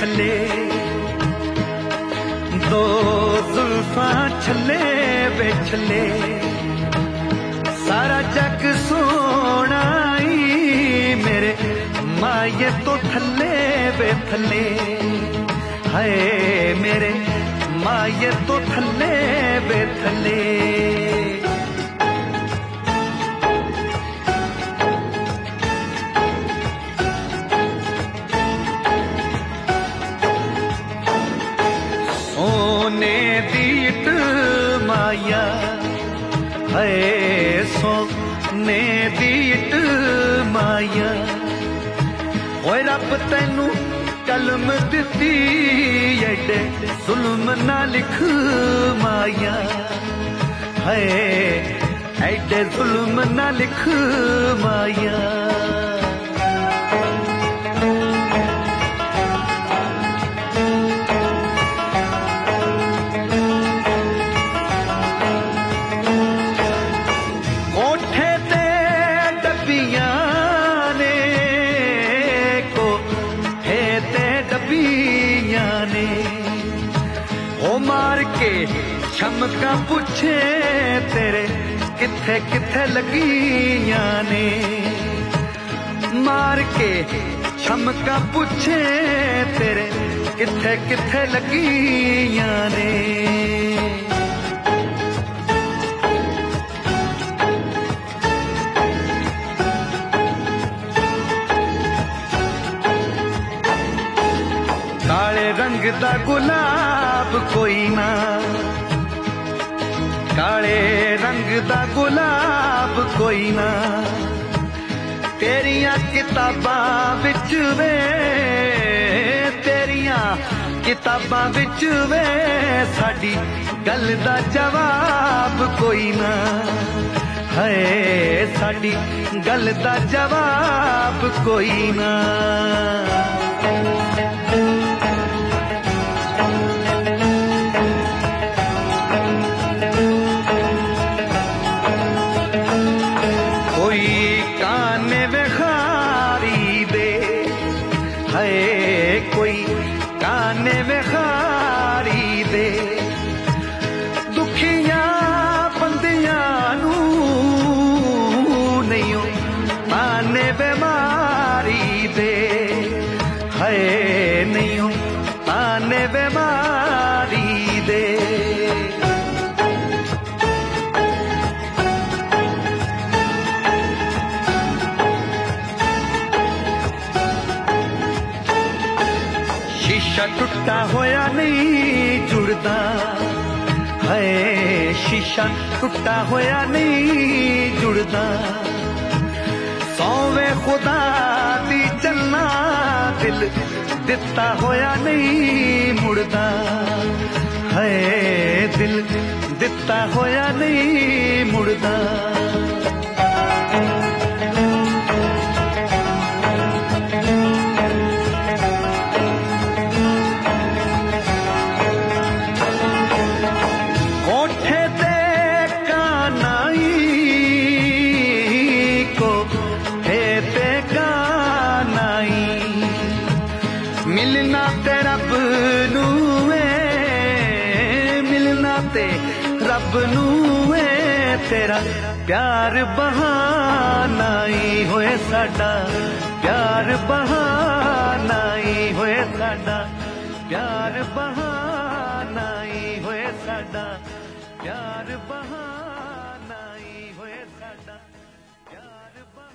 छले दो जुल्फा छले वे छले सारा जग सोनाई मेरे माये तो थले वे थले हाय मेरे माये तो थले वे थले सोने दीट माया है सोने दीट माया ओए रब तैनू कलम दिती एडे जुल्म ना लिख माया है एडे जुल्म ना लिख माया मार के छमका पूछे तेरे किथे किथे लगियां ने मार के छमका पूछे तेरे किथे किथे लगियां ने काले रंग दा गुलाब कोई ना काले रंग दा गुलाब कोई ना तेरियां किताबां विच वे तेरियां किताबां विच वे साडी गल दा जवाब कोई ना है साडी गल दा जवाब कोई ना कोई काने में खारी दे दुखिया बंदियां नू नहीं आने बेमारी दे है नहीं आने बेमारी दे शीशा टुटा होया नहीं जुड़दा है शीशा टुटा होया नहीं जुड़दा सौवे खुदा दी चलना दिल दिता होया नहीं मुड़दा है दिल दिता होया नहीं मुड़दा मिलना ते रब नू मिलना ते रब नू तेरा प्यार बहाना ही होए साडा प्यार बहाना ही होए साडा प्यार बहाना ही होए साडा प्यार बहाना ही होए साडा प्यार